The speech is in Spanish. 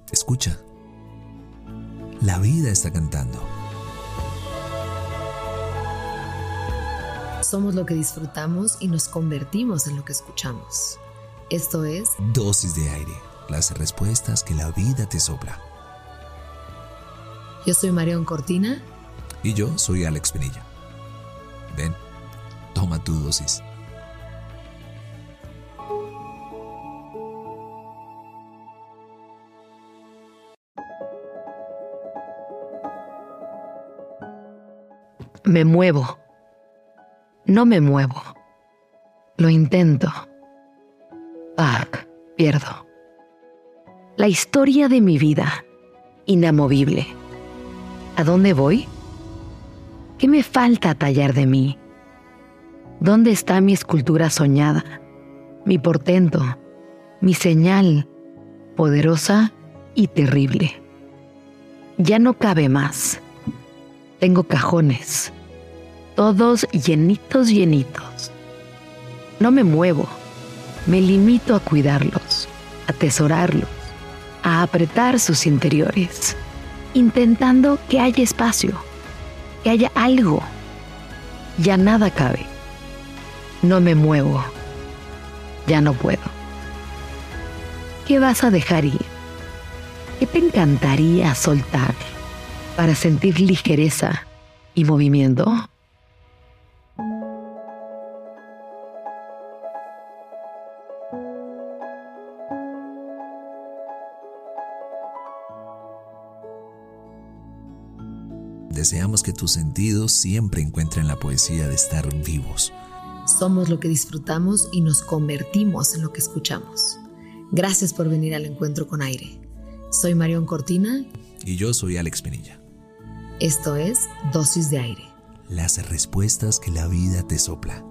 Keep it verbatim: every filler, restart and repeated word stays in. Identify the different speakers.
Speaker 1: Escucha. La vida está cantando.
Speaker 2: Somos lo que disfrutamos y nos convertimos en lo que escuchamos. Esto es
Speaker 1: Dosis de aire, las respuestas que la vida te sopla.
Speaker 2: Yo soy Marión Cortina.
Speaker 1: Y yo soy Alex Pinilla. Ven, toma tu dosis.
Speaker 3: Me muevo. No me muevo. Lo intento. Ah, pierdo. La historia de mi vida, inamovible. ¿A dónde voy? ¿Qué me falta tallar de mí? ¿Dónde está mi escultura soñada? Mi portento, mi señal, poderosa y terrible. Ya no cabe más. Tengo cajones, todos llenitos, llenitos. No me muevo, me limito a cuidarlos, a atesorarlos, a apretar sus interiores, intentando que haya espacio, que haya algo. Ya nada cabe. No me muevo, ya no puedo. ¿Qué vas a dejar ir? ¿Qué te encantaría soltar para sentir ligereza y movimiento?
Speaker 1: Deseamos que tus sentidos siempre encuentren la poesía de estar vivos.
Speaker 2: Somos lo que disfrutamos y nos convertimos en lo que escuchamos. Gracias por venir al encuentro con aire. Soy Marión Cortina.
Speaker 1: Y yo soy Alex Pinilla.
Speaker 2: Esto es Dosis de Aire.
Speaker 1: Las respuestas que la vida te sopla.